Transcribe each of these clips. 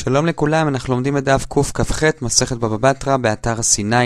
שלום לכולם, אנחנו לומדים את דף קכ"ח, מסכת בבא בתרא, באתר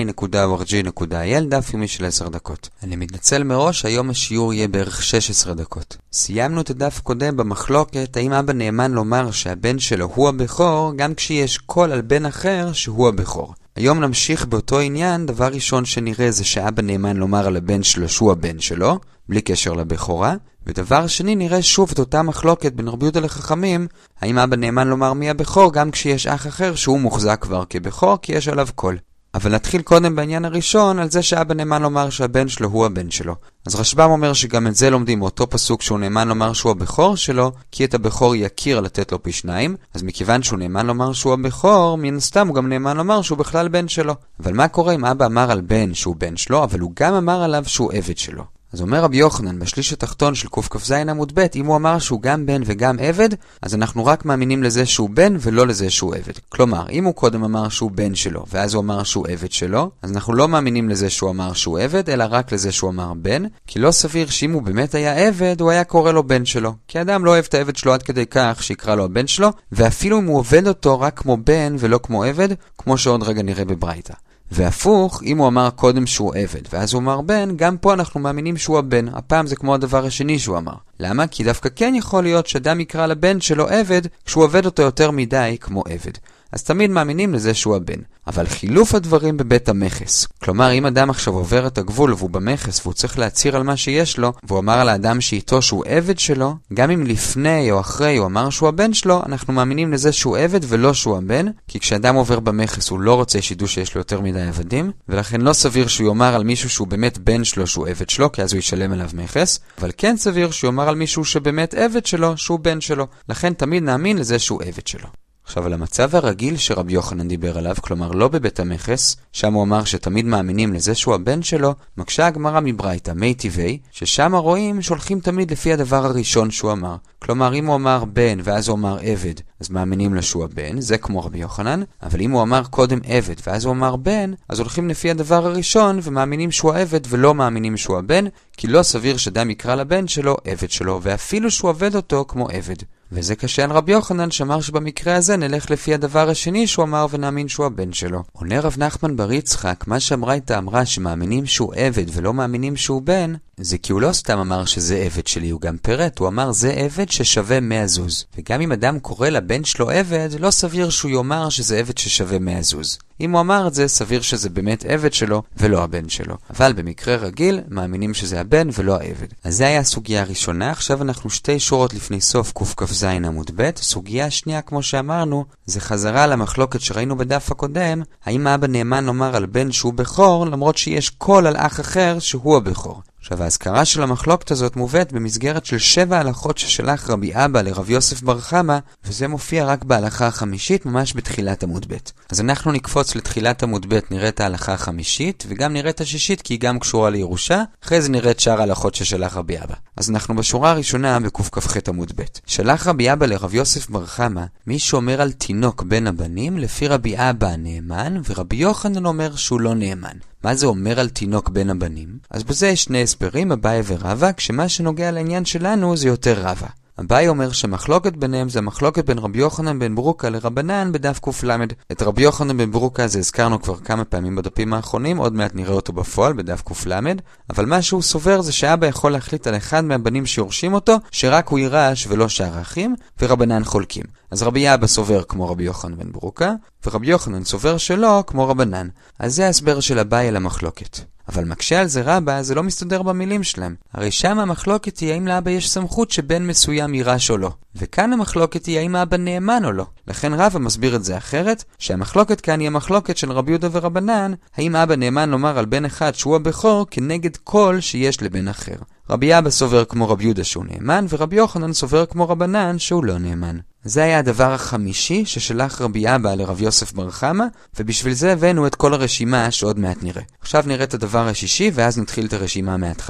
sinai.org.il, דף יומי של 10 דקות. אני מתנצל מראש, היום השיעור יהיה בערך 16 דקות. סיימנו את הדף קודם במחלוקת, האם אבא נאמן לומר שהבן שלו הוא הבכור, גם כשיש קול על בן אחר שהוא הבכור. היום נמשיך באותו עניין. דבר ראשון שנראה זה שאבא נאמן לומר על הבן שלו שהוא הבן שלו, בלי קשר לבכורה. ודבר שני נראה שוב את אותה מחלוקת בין רבי יהודה לחכמים, האם אבא נאמן לומר מי הבכור גם כשיש אח אחר שהוא מוחזק כבר כבכור כי יש עליו קול. אבל נתחיל קודם בעניין הראשון על זה שאבא נאמן לומר שהבן שלו הוא הבן שלו. אז רשב"ם אומר שגם את זה לומדים מאותו פסוק שהוא נאמן לומר שהוא הבכור שלו, כי את הבכור יכיר לתת לו פי שניים. אז מכיוון שהוא נאמן לומר שהוא הבכור, מן הסתם הוא גם נאמן לומר שהוא בכלל בן שלו. אבל מה קורה אם אבא אמר על בן שהוא בן שלו, אבל הוא גם אמר עליו שהוא עבד שלו? אז אומר רבי יוחנן בשליש התחתון של קכ"ז עמוד ב', אם הוא אמר שהוא גם בן וגם עבד, אז אנחנו רק מאמינים לזה שהוא בן ולא לזה שהוא עבד. כלומר, אם הוא קודם אמר שהוא בן שלו ואז הוא אמר שהוא עבד שלו, אז אנחנו לא מאמינים לזה שהוא אמר שהוא עבד, אלא רק לזה שהוא אמר בן, כי לא סביר שאם הוא באמת היה עבד, הוא היה קורא לו בן שלו. כי אדם לא אוהב את העבד שלו עד כדי כך שיקרא לו הבן שלו, ואפילו אם הוא עובד אותו רק כמו בן ולא כמו עבד, כמו שעוד רגע נראה בברייתא. והפוך, אם הוא אמר קודם שהוא עבד ואז הוא אמר בן, גם פה אנחנו מאמינים שהוא הבן. הפעם זה כמו הדבר השני שהוא אמר. למה? כי דווקא כן יכול להיות שאדם יקרא לבן שלו עבד כשהוא עובד אותו יותר מדי כמו עבד. אז תמיד מאמינים לזה שהוא הבן. אבל חילוף הדברים בבית המכס. כלומר, אם אדם עכשיו עובר את הגבול והוא במכס והוא צריך להצהיר על מה שיש לו, והוא אמר על האדם שאיתו שהוא עבד שלו, גם אם לפני או אחרי הוא אמר שהוא הבן שלו, אנחנו מאמינים לזה שהוא עבד ולא שהוא הבן, כי כשאדם עובר במכס הוא לא רוצה שידעו שיש לו יותר מדי עבדים, ולכן לא סביר שהוא יאמר על מישהו שהוא באמת בן שלו שהוא עבד שלו, כי אז הוא ישלם עליו מכס, אבל כן סביר שהוא יאמר על מישהו שבאמת עבד שלו שהוא בן שלו, לכן תמיד נאמין לזה שהוא עבד שלו. עכשיו, על המצב הרגיל שרבי יוחנן דיבר עליו, כלומר לא בבית המכס, שם הוא אמר שתמיד מאמינים לזה שהוא הבן שלו, מקשה הגמרא מברייתא מי טבעי, ששם רואים שולחים תמיד לפי הדבר הראשון שהוא אמר. כלומר, אם הוא אמר בן ואז הוא אמר עבד, אז מאמינים לו שהוא הבן, זה כמו רבי יוחנן, אבל אם הוא אמר קודם עבד ואז הוא אמר בן, אז הולכים לפי הדבר הראשון ומאמינים שהוא העבד ולא מאמינים שהוא הבן, כי לא סביר שאדם יקרא לבן שלו עבד שלו, ואפילו שהוא עבד אותו כמו עבד. וזה קשה על רבי יוחנן שאמר שבמקרה הזה נלך לפי הדבר השני שהוא אמר ונאמין שהוא הבן שלו. עונה רב נחמן בר יצחק, מה שהברייתא אמרה שמאמינים שהוא עבד ולא מאמינים שהוא בן, זה כי הוא לא סתם אמר שזה עבד שלי, הוא גם פירט, הוא אמר זה עבד ששווה 100 זוז. וגם אם אדם קורא לבן שלו עבד, לא סביר שהוא יאמר שזה עבד ששווה 100 זוז. אם הוא אמר את זה, סביר שזה באמת עבד שלו ולא הבן שלו. אבל במקרה רגיל, מאמינים שזה הבן ולא העבד. אז זה היה הסוגיה הראשונה. עכשיו אנחנו 2 שורות לפני סוף קכ"ז עמוד ב'. הסוגיה השנייה, כמו שאמרנו, זה חזרה למחלוקת שראינו בדף הקודם, האם אבא נאמן לומר על בן שהוא בכור, למרות שיש קול על אח אחר שהוא הבכור. עכשיו, ההזכרה של המחלוקת הזאת מובאת במסגרת של 7 הלכות ששלח רבי אבא לרב יוסף בר חמא, וזה מופיע רק בהלכה החמישית, ממש בתחילת עמוד ב'. אז אנחנו נקפוץ לתחילת עמוד ב', נראה את ההלכה החמישית, וגם נראה את השישית, כי היא גם קשורה לירושה, אחרי זה נראה את שאר ההלכות ששלח רבי אבא. אז אנחנו בשורה הראשונה בקכ"ח עמוד ב'. שלח רבי אבא לרב יוסף בר חמא, מי שאומר על תינוק בין הבנים, לפי רבי אבא נאמן, ורבי יוחנן אומר שהוא לא נאמן. מה זה אומר על תינוק בין הבנים? אז בזה יש 2 הסברים, אביי ורבא, כשמה שנוגע לעניין שלנו זה יותר רבא. אביי אומר שמחלוקת ביניהם זה מחלוקת בין רבי יוחנן בן ברוקה לרבנן בדף ק"ל. את רבי יוחנן בן ברוקה זה הזכרנו כבר כמה פעמים בדפים האחרונים, עוד מעט נראה אותו בפועל בדף ק"ל, אבל מה שהוא סובר זה שאבא יכול להחליט על אחד מהבנים שיורשים אותו, שרק הוא יירש ולא שאר האחים, ורבנן חולקים. אז רבי אבא סובר כמו רבי יוחנן בן ברוקה, ורבי יוחנן סובר שלא כמו רבנן. אז זה ההסבר של אביי למחלוקת. אבל מקשה על זה רבא, זה לא מסתדר במילים שלהם. הרי שם המחלוקת היא האם לאבא יש סמכות שבן מסוים יירש או לא. וכאן המחלוקת היא האם האבא נאמן או לא. לכן רבא מסביר את זה אחרת, שהמחלוקת כאן היא המחלוקת של רבי יהודה ורבנן, האם אבא נאמן לומר על בן אחד שהוא הבכור כנגד כל שיש לבן אחר. רבי אבא סובר כמו רבי יהודה שהוא נאמן, ורבי יוחנן סובר כמו רבנן שהוא לא נאמן. זה היה הדבר החמישי ששלח רבי אבא לרב יוסף בר חמא, ובשביל זה הבאנו את כל הרשימה שעוד מעט נראה. עכשיו נראה את הדבר השישי, ואז נתחיל את הרשימה מההתחלה.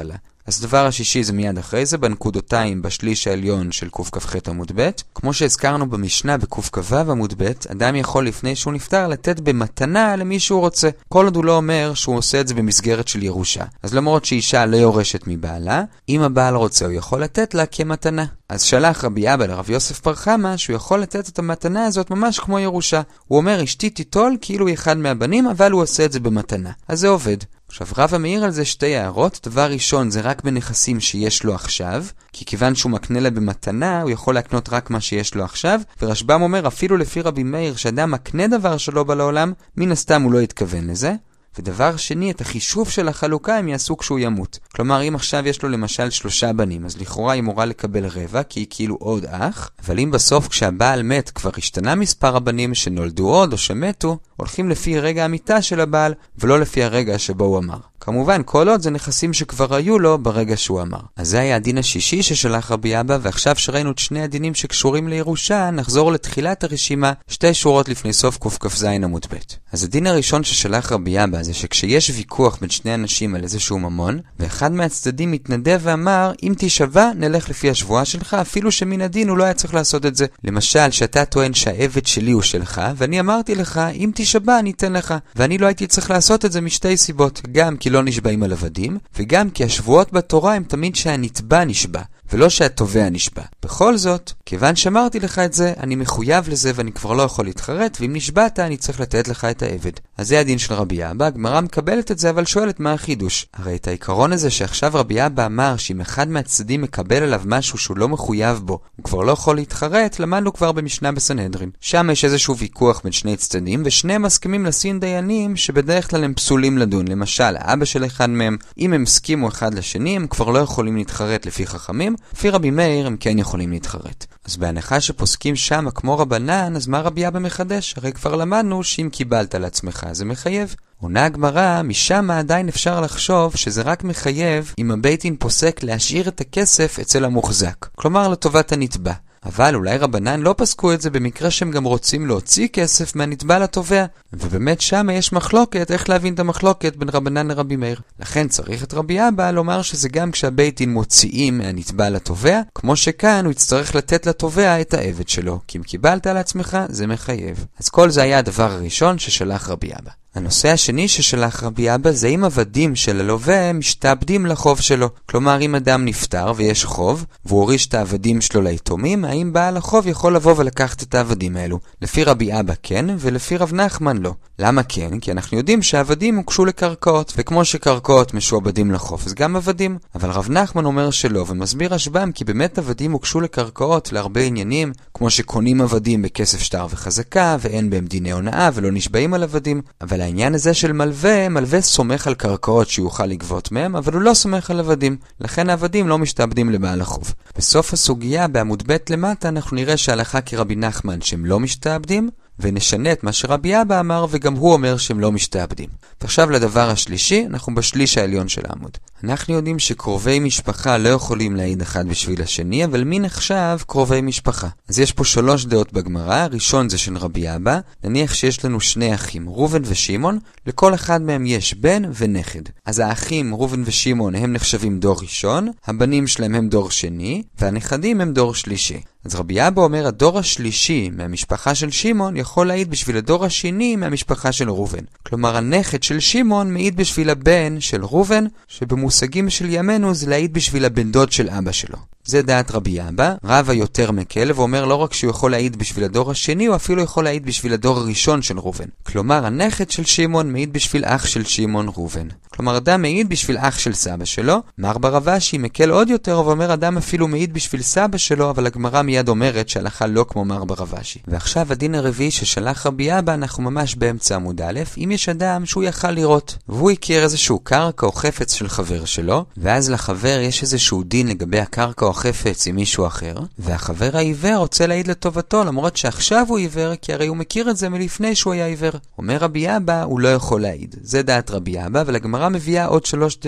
אז הדבר השישי זה מיד אחרי זה, בנקודותיים בשליש העליון של קכ"ח עמוד ב'. כמו שהזכרנו במשנה בקכ"ו עמוד ב', אדם יכול לפני שהוא נפטר לתת במתנה למי שהוא רוצה. כל עוד הוא לא אומר שהוא עושה את זה במסגרת של ירושה. אז למרות שאישה לא יורשת מבעלה, אם הבעל רוצה הוא יכול לתת לה כמתנה. אז שלח רבי אבא לרב יוסף בר חמא שהוא יכול לתת את המתנה הזאת ממש כמו ירושה. הוא אומר אשתי תיטול כאילו היא אחד מהבנים, אבל הוא עושה את זה במתנה. אז זה עובד. עכשיו רבא מעיר על זה שתי הערות. דבר ראשון זה רק בנכסים שיש לו עכשיו, כי כיוון שהוא מקנה לה במתנה הוא יכול להקנות רק מה שיש לו עכשיו, ורשב"ם אומר אפילו לפי רבי מאיר שאדם מקנה דבר שלא בא לעולם, מן הסתם הוא לא יתכוון לזה. ודבר שני, את החישוב של החלוקה הם יעשו כשהוא ימות. כלומר, אם עכשיו יש לו למשל 3 בנים, אז לכאורה היא אמורה לקבל רבע, כי היא כאילו עוד אח. אבל אם בסוף כשהבעל מת כבר השתנה מספר הבנים שנולדו עוד או שמתו, הולכים לפי רגע המיטה של הבעל, ולא לפי הרגע שבו הוא אמר. כמובן, כל עוד זה נכסים שכבר היו לו ברגע שהוא אמר. אז זה היה הדין השישי ששלח רבי אבא, ועכשיו שראינו את שני הדינים שקשורים לירושה, נחזור לתחילת הרשימה, 2 שורות לפני סוף קכ"ז עמוד ב'. אז הדין הראשון ששלח רבי אבא זה שכשיש ויכוח בין שני אנשים על איזשהו ממון, ואחד מהצדדים מתנדב ואמר, אם תשבע, נלך לפי השבועה שלך, אפילו שמן הדין הוא לא היה צריך לעשות את זה. למשל, שאתה טוען שהעבד שלי הוא שלך, ואני אמרתי לך, אם תשבע, אני אתן לך. ואני לא הייתי צריך לעשות את זה משתי סיבות, גם כי לא נשבעים על עבדים, וגם כי השבועות בתורה הם תמיד שהנתבע נשבע, ולא שהתובע נשבע. בכל זאת, כיוון שאמרתי לך את זה, אני מחויב לזה ואני כבר לא יכול להתחרט, ואם נשבעת אני צריך לתת לך את העבד. אז זה הדין של רבי אבא. הגמרא מקבלת את זה, אבל שואלת מה החידוש. הרי את העיקרון הזה שעכשיו רבי אבא אמר שאם אחד מהצדדים מקבל עליו משהו שהוא לא מחויב בו, הוא כבר לא יכול להתחרט, למדנו כבר במשנה בסנהדרין. שם יש איזשהו ויכוח בין שני צדדים, ושניהם מסכימים לשים דיינים שבדרך כלל הם פסולים לדון. למשל, אבא של אחד מהם, אם הם הסכימו אחד לשני, הם כבר לא יכולים להתחרט לפי חכמים, לפי רבי מאיר הם כן יכולים להתחרט. אז בהנחה שפוסקים שם כמו רבנן, אז מה רבי אבא מחדש? הרי כבר למדנו שאם קיבלת לעצמך זה מחייב. עונה הגמרא, משם עדיין אפשר לחשוב שזה רק מחייב אם הבית דין פוסק להשאיר את הכסף אצל המוחזק, כלומר לטובת הנתבע. אבל אולי רבנן לא פסקו את זה במקרה שהם גם רוצים להוציא כסף מהנתבע לתובע, ובאמת שם יש מחלוקת איך להבין את המחלוקת בין רבנן לרבי מאיר. לכן צריך את רבי אבא לומר שזה גם כשהבית דין מוציאים מהנתבע לתובע, כמו שכאן הוא יצטרך לתת לתובע את העבד שלו, כי אם קיבלת על עצמך זה מחייב. אז כל זה היה הדבר הראשון ששלח רבי אבא. הנושא השני ששלח רבי אבא זה אם עבדים של הלווה משתעבדים לחוב שלו. כלומר, אם אדם נפטר ויש חוב, והוא הוריש את העבדים שלו ליתומים, האם בעל החוב יכול לבוא ולקחת את העבדים האלו? לפי רבי אבא כן, ולפי רב נחמן לא. למה כן? כי אנחנו יודעים שהעבדים הוקשו לקרקעות, וכמו שקרקעות משועבדים לחוב, אז גם עבדים. אבל רב נחמן אומר שלא, ומסביר רשב"ם כי באמת עבדים הוקשו לקרקעות להרבה עניינים, כמו שקונים עבדים בכסף שטר וחזקה, ואין בהם דיני הונאה ולא נשבעים על עבדים. אבל העניין הזה של מלווה סומך על קרקעות שיוכל לגבות מהם, אבל הוא לא סומך על עבדים. לכן העבדים לא משתעבדים לבעל החוב. בסוף הסוגיה בעמוד ב' למטה אנחנו נראה שהלכה כרבי נחמן שהם לא משתעבדים, ונשנה את מה שרבי אבא אמר, וגם הוא אומר שהם לא משתעבדים. ועכשיו לדבר השלישי, אנחנו בשליש העליון של העמוד. אנחנו יודעים שקרובי משפחה לא יכולים להעיד אחד בשביל השני, אבל מי נחשב קרובי משפחה? אז יש פה 3 דעות בגמרא. הראשון זה של רבי אבא. נניח שיש לנו 2 אחים, ראובן ושמעון, לכל אחד מהם יש בן ונכד. אז האחים ראובן ושמעון הם נחשבים דור ראשון, הבנים שלהם הם דור שני, והנכדים הם דור שלישי. אז רבי אבא אומר, הדור השלישי מהמשפחה של שמעון יכול להעיד בשביל הדור השני מהמשפחה של ראובן. כלומר, הנכד של שמעון מעיד בשביל הבן של ראובן, שבמושגים של ימינו זה להעיד בשביל הבן דוד של אבא שלו. זה דעת רבי אבא. רבא יותר מקל ואומר לא רק שהוא יכול להעיד בשביל הדור השני, הוא אפילו יכול להעיד בשביל הדור הראשון של ראובן. כלומר, הנכד של שמעון מעיד בשביל אח של שמעון ראובן. כלומר, אדם מעיד בשביל אח של סבא שלו. מר בר אבשי מקל עוד יותר ואומר אדם אפילו מעיד בשביל סבא שלו, אבל הגמרא מיד אומרת שהלכה לא כמו מר בר אבשי. ועכשיו הדין הרביעי ששלח רבי אבא, אנחנו ממש באמצע עמוד א'. אם יש אדם שהוא יכל לראות והוא הכיר איזשהו קרקע או חפץ של חבר שלו, ואז לחבר יש איזשהו דין לגבי הקרקע או חפץ עם מישהו אחר, והחבר העיוור רוצה להעיד לטובתו, למרות שעכשיו הוא עיוור, כי הרי הוא מכיר את זה מלפני שהוא היה עיוור. אומר רבי אבא, הוא לא יכול להעיד. זה דעת רבי אבא, אבל הגמרא מביאה עוד 3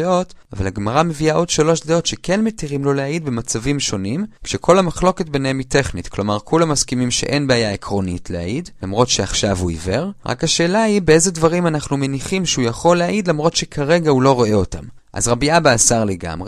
דעות, שכן מתירים לו להעיד במצבים שונים, כשכל המחלוקת ביניהם היא טכנית, כלומר כולם מסכימים שאין בעיה עקרונית להעיד, למרות שעכשיו הוא עיוור. רק השאלה היא באיזה דברים אנחנו מניחים שהוא יכול להעיד, למרות שכרגע הוא לא רואה אותם. אז רבי אבא אסר לגמרי,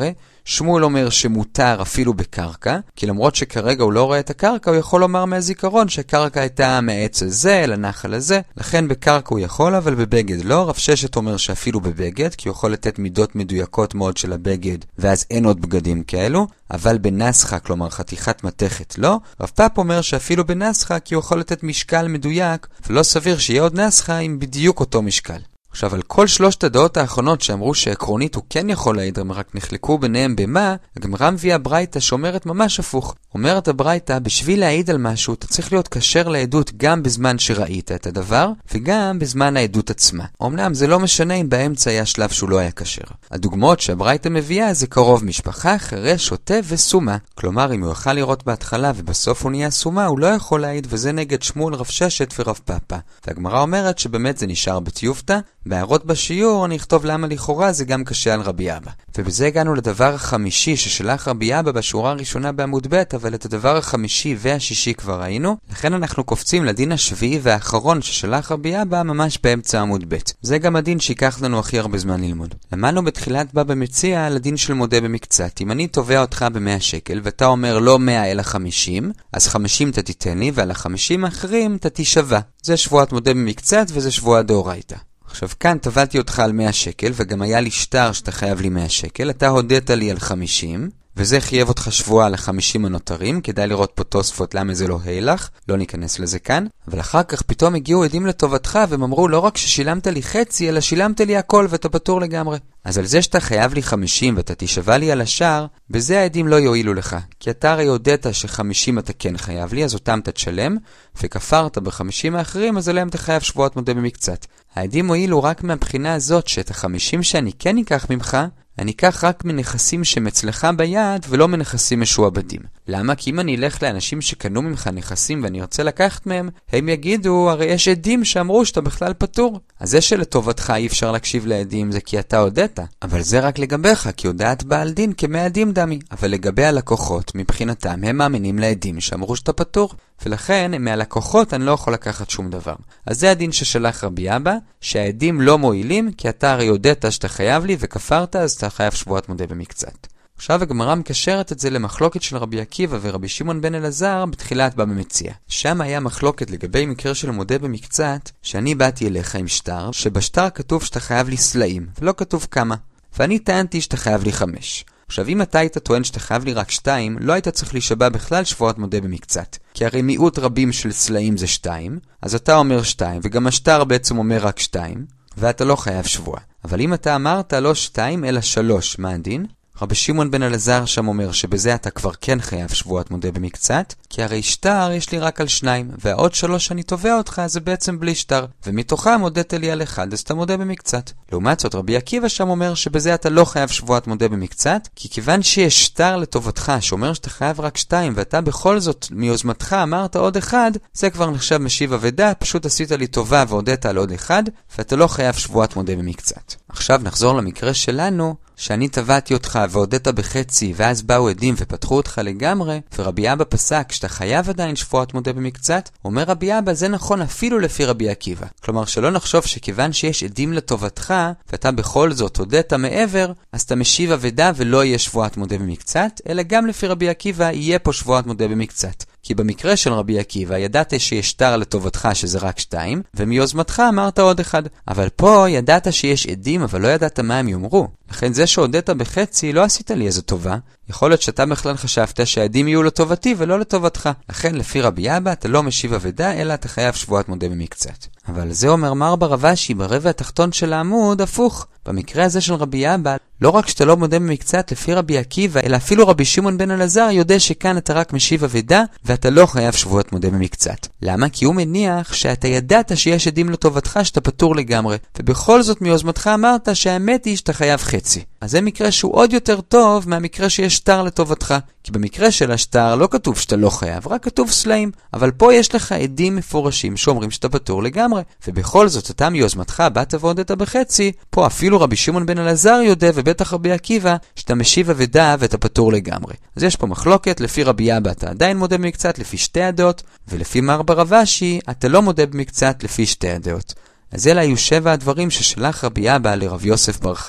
שמואל אומר שמותר אפילו בקרקע, כי למרות שכרגע הוא לא רואה את הקרקע, הוא יכול לומר מהזיכרון שהקרקע הייתה מהעץ הזה לנחל הזה, לכן בקרקע הוא יכול, אבל בבגד לא. רב ששת אומר שאפילו בבגד, כי הוא יכול לתת מידות מדויקות מאוד של הבגד, ואז אין עוד בגדים כאלו, אבל בנסחה, כלומר חתיכת מתכת לא. רב פאפ אומר שאפילו בנסחה, כי הוא יכול לתת משקל מדויק, ולא סביר שיהיה עוד נסחה עם בדיוק אותו משקל. עכשיו, על כל שלושת הדעות האחרונות שאמרו שעקרונית הוא כן יכול להעיד, הם רק נחלקו ביניהם במה, הגמרא מביאה ברייתא שאומרת ממש הפוך. אומרת הברייתא, בשביל להעיד על משהו, אתה צריך להיות כשר לעדות גם בזמן שראית את הדבר, וגם בזמן העדות עצמה. אמנם זה לא משנה אם באמצע היה שלב שהוא לא היה כשר. הדוגמאות שהברייתא מביאה זה קרוב משפחה, חירש, שוטה וסומה. כלומר, אם הוא יוכל לראות בהתחלה ובסוף הוא נהיה סומה, הוא לא יכול להעיד, וזה נגד שמואל, רב ששת ורב פאפא. והגמרא אומרת שבאמת זה נשאר בתיובתא. בהערות בשיעור אני אכתוב למה לכאורה זה גם קשה על רבי אבא. ובזה הגענו לדבר החמישי ששלח רבי אבא בשורה הראשונה בעמוד ב', אבל את הדבר החמישי והשישי כבר ראינו. לכן אנחנו קופצים לדין השביעי והאחרון ששלח רבי אבא ממש באמצע עמוד ב'. זה גם הדין שיקח לנו הכי הרבה זמן ללמוד. למדנו בתחילת בבא מציעא על הדין של מודה במקצת. אם אני תובע אותך ב100 שקל ואתה אומר לא 100 אלא 50, אז 50 אתה תיתן לי ועל ה50 האחרים אתה תישבע. זה שבועת מודה במקצת וזה שבועת דאורייתא. עכשיו כאן תבעתי אותך על 100 שקל וגם היה לי שטר שאתה חייב לי 100 שקל, אתה הודית לי על 50 וזה חייב אותך שבועה על ה50 הנותרים, כדאי לראות פה תוספות למה זה לא הילך, לא ניכנס לזה כאן, אבל אחר כך פתאום הגיעו עדים לטובתך והם אמרו לא רק ששילמת לי חצי אלא שילמת לי הכל ואתה פטור לגמרי. אז על זה שאתה חייב לי 50 ואתה תישבע לי על השאר, בזה העדים לא יועילו לך, כי אתה הרי הודית ש50 אתה כן חייב לי, אז אותם אתה תשלם, וכפרת ב50 האחרים, אז עליהם אתה חייב שבועת מודה במקצת. העדים הועילו רק מהבחינה הזאת שאת ה50 שאני כן אקח ממך, אני אקח רק מנכסים שמצלך ביד ולא מנכסים משועבדים. למה? כי אם אני אלך לאנשים שקנו ממך נכסים ואני רוצה לקחת מהם, הם יגידו, הרי יש עדים שאמרו שאתה בכלל פטור. אז זה שלטובתך אי אפשר להקשיב לעדים זה כי אתה הודית. אבל זה רק לגביך, כי הודעת בעל דין כמעדים דמי. אבל לגבי הלקוחות, מבחינתם הם מאמינים לעדים שאמרו שאתה פטור. ולכן מהלקוחות אני לא יכול לקחת שום דבר. אז זה הדין ששלח רבי אבא, שהעדים לא מועילים, כי אתה הרי הודית שאתה חייב לי וכפרת, אז אתה חייב שבועת מודה במקצת. עכשיו הגמרא מקשרת את זה למחלוקת של רבי עקיבא ורבי שמעון בן אלעזר בתחילת בבא מציעא. שם היה מחלוקת לגבי מקרה של מודה במקצת, שאני באתי אליך עם שטר, שבשטר כתוב שאתה חייב לי סלעים, ולא כתוב כמה. ואני טענתי שאתה חייב לי 5. עכשיו אם אתה היית טוען שאתה חייב לי רק 2, לא היית צריך להישבע בכלל שבועת מודה במקצת. כי הרי מיעוט רבים של סלעים זה 2, אז אתה אומר 2, וגם השטר בעצם אומר רק 2, ואתה לא חייב שבועה. אבל אם אתה אמרת לא 2 אלא 3, מה הדין? רבי שמעון בן אלעזר שם אומר שבזה אתה כבר כן חייב שבועת מודה במקצת, כי הרי שטר יש לי רק על 2, והעוד 3 שאני תובע אותך זה בעצם בלי שטר, ומתוכם הודית לי על 1, אז אתה מודה במקצת. לעומת זאת רבי עקיבא שם אומר שבזה אתה לא חייב שבועת מודה במקצת, כי כיוון שיש שטר לטובתך שאומר שאתה חייב רק 2, ואתה בכל זאת מיוזמתך אמרת עוד 1, זה כבר נחשב משיב אבדה, פשוט עשית לי טובה והודית על עוד 1, ואתה לא חייב שבועת מודה במקצת. עכשיו נחזור למקרה שלנו, שאני תבעתי אותך והודית בחצי ואז באו עדים ופתחו אותך לגמרי, ורבי אבא פסק שאתה חייב עדיין שבועת מודה במקצת, אומר רבי אבא זה נכון אפילו לפי רבי עקיבא. כלומר שלא נחשוב שכיוון שיש עדים לטובתך ואתה בכל זאת הודית מעבר, אז אתה משיב אבדה ולא יהיה שבועת מודה במקצת, אלא גם לפי רבי עקיבא יהיה פה שבועת מודה במקצת. כי במקרה של רבי עקיבא ידעת שיש שטר לטובתך שזה רק 2, ומיוזמתך אמרת עוד 1. אבל פה ידעת שיש עדים אבל לא ידעת מה הם יאמרו. לכן זה שהודית בחצי לא עשית לי איזו טובה. יכול להיות שאתה בכלל חשבת שהעדים יהיו לטובתי ולא לטובתך. לכן לפי רבי אבא אתה לא משיב אבדה אלא אתה חייב שבועת מודה במקצת. אבל זה אומר מר ברב אשי ברבע התחתון של העמוד הפוך. במקרה הזה של רבי אבא, לא רק שאתה לא מודה במקצת לפי רבי עקיבא, אלא אפילו רבי שמעון בן אלעזר יודע שכאן אתה רק משיב אבדה, ואתה לא חייב שבועת מודה במקצת. למה? כי הוא מניח שאתה ידעת שיש עדים לטובתך שאתה פטור לגמרי, ובכל זאת מיוזמתך אמרת שהאמת היא שאתה חייב חצי. אז זה מקרה שהוא עוד יותר טוב מהמקרה שיש שטר לטובתך. כי במקרה של השטר לא כתוב שאתה לא חייב, רק כתוב סלעים. אבל פה יש לך עדים מפורשים שאומרים שאתה פטור לגמרי. ובכל זאת, אתה מיוזמתך באת והודית בחצי, פה אפילו רבי שמעון בן אלעזר יודע ובטח רבי עקיבא שאתה משיב אבדה ואתה פטור לגמרי. אז יש פה מחלוקת, לפי רבי אבא אתה עדיין מודה במקצת לפי שתי הדעות, ולפי מר ברב אשי אתה לא מודה במקצת לפי שתי הדעות. אז אלה היו 7 הדברים ששלח רבי אבא לרב יוסף בר חמא.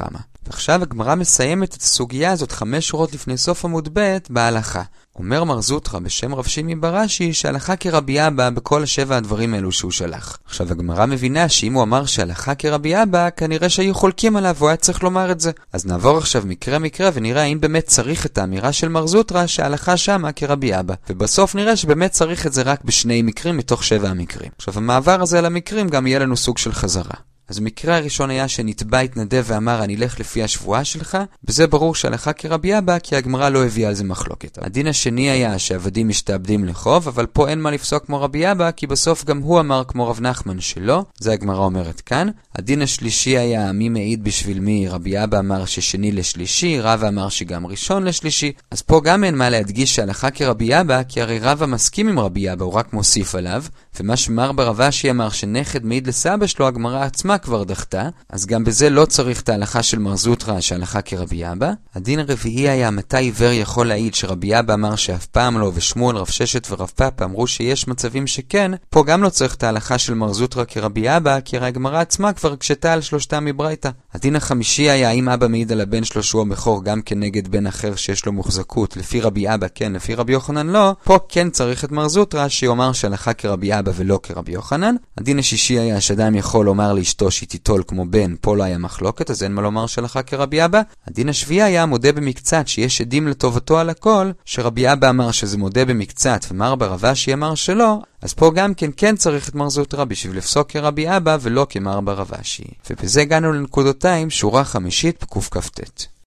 ועכשיו הגמרא מסיימת את הסוגיה הזאת 5 שורות לפני סוף עמוד ב' בהלכה. אומר מר זוטרא בשם רב שימי ברש"י שהלכה כרבי אבא בכל 7 הדברים האלו שהוא שלח. עכשיו הגמרא מבינה שאם הוא אמר שהלכה כרבי אבא, כנראה שהיו חולקים עליו והוא היה צריך לומר את זה. אז נעבור עכשיו מקרה ונראה האם באמת צריך את האמירה של מר זוטרא שההלכה שמה כרבי אבא. ובסוף נראה שבאמת צריך את זה רק ב2 מקרים מתוך 7 המקרים. עכשיו המעבר הזה על המקרים גם יהיה לנו סוג של חזרה. אז המקרה הראשון היה שנתבע התנדב ואמר אני אלך לפי השבועה שלך, וזה ברור שהלכה כרבי אבא כי הגמרא לא הביאה על זה מחלוקת. הדין השני היה שעבדים משתעבדים לחוב, אבל פה אין מה לפסוק כמו רבי אבא כי בסוף גם הוא אמר כמו רב נחמן שלא, זה הגמרא אומרת כאן. הדין השלישי היה מי מעיד בשביל מי, רבי אבא אמר ששני לשלישי, רבא אמר שגם ראשון לשלישי, אז פה גם אין מה להדגיש שהלכה כרבי אבא כי הרי רבא מסכים עם רבי אבא, הוא רק מוסיף עליו, ומה שמר ברב אשי אמר שנכד מעיד לסבא שלו הגמרא עצמה כבר דחתה, אז גם בזה לא צריך את ההלכה של מר זוטרא שההלכה כרבי אבא. הדין הרביעי היה מתי עיוור יכול להעיד, שרבי אבא אמר שאף פעם לא, ושמואל, רב ששת ורב פאפא אמרו שיש מצבים שכן, פה גם לא צריך את ההלכה של מר זוטרא כרבי אבא, כי הרי הגמרא עצמה כבר הקשתה על 3 מברייתא. הדין החמישי היה אם אבא מעיד על הבן שלו שהוא הבכור גם כנגד בן אחר שיש לו מוחזקות, לפי רבי אבא כן, לפי רבי יוחנן לא, פה כן צריך את מר זוטרא שיאמר שההלכה כרבי אבא ולא כרבי יוחנן. הדין השישי היה שאדם יכול לומר לאשתו שהיא תיטול כמו בן, פה לא היה מחלוקת, אז אין מה לומר שהלכה כרבי אבא. הדין השביעי היה מודה במקצת, שיש עדים לטובתו על הכל, שרבי אבא אמר שזה מודה במקצת, ומר ברב אשי אמר שלא, אז פה גם כן צריך את מר זוטרא בשביל לפסוק כרבי אבא ולא כמר ברב אשי. ובזה הגענו לנקודותיים, שורה 5 בקוף כ"ט.